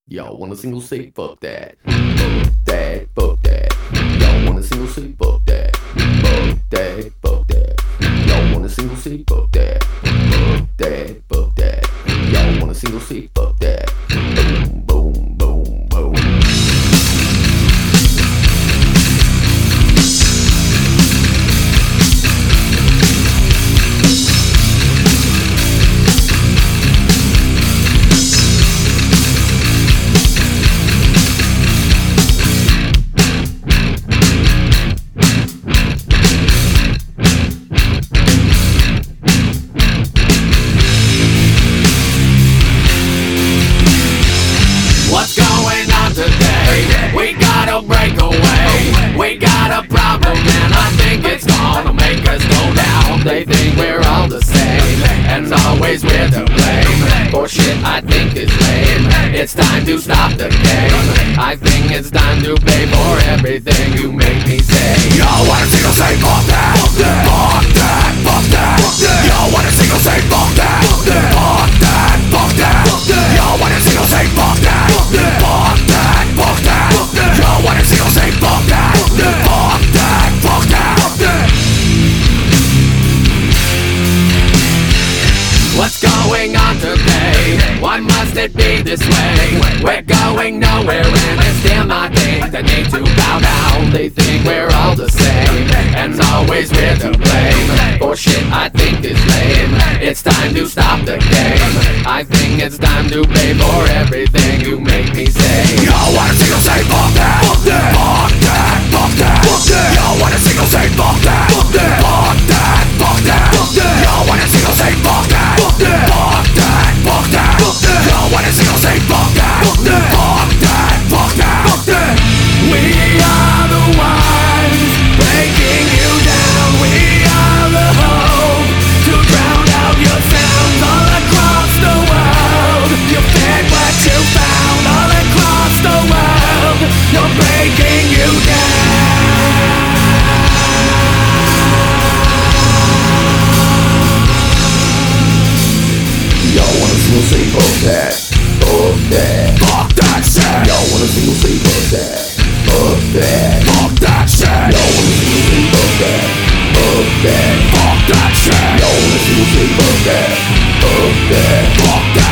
Y'all want a single say fuck that. Fuck that, fuck that. Y'all want a single say fuck that. Fuck that, fuck that. Y'all want a single say fuck that. Fuck that, fuck that. Y'all want a single say fuck that. Boom, boom, boom, boom. What's going on today? We gotta break away. We got a problem and I think it's gonna make us go down. They think we're all the same and always we're to blame for shit I think is lame. It's time to stop the game. I think it's time to pay for everything you make me say. Yo, wanna single say fuck that? Fuck that, fuck that, fuck that, fuck that. Yo, wanna single say fuck that? Fuck that, fuck that, fuck that, fuck that. Yo, wanna single say fuck that? Fuck that, fuck that, fuck that, fuck that. Yo, wanna single say fuck that? Fuck that, fuck that, fuck that, fuck that. What's going on today? Why must it be this way? We're going nowhere and it's still not think they need to bow down. They think we're all the same and always we're to blame for shit I think is lame. It's time to stop the game. I think it's time to pay for everything you make me say. Yo, wanna single say fuck that? Fuck that, fuck that, fuck that, fuck that. Yo, wanna single say fuck that? Fuck that, fuck that, fuck that, fuck that. Yo, wanna single say fuck that? Fuck that, fuck that, fuck that, fuck that. Yo, wanna single say fuck that? Fuck that, fuck that, fuck that, fuck that. We are the ones breaking you down. We are the hope to drown out your sounds all across the world. You fed what you found all across the world. You're breaking you down. Y'all want a single say fuck that. Fuck that. Fuck that shit. Y'all want a single say fuck that. Fuck that. Fuck that shit. Y'all want a single say fuck that. Fuck that. Fuck that shit. Y'all want a single say fuck that. Fuck that. Fuck that.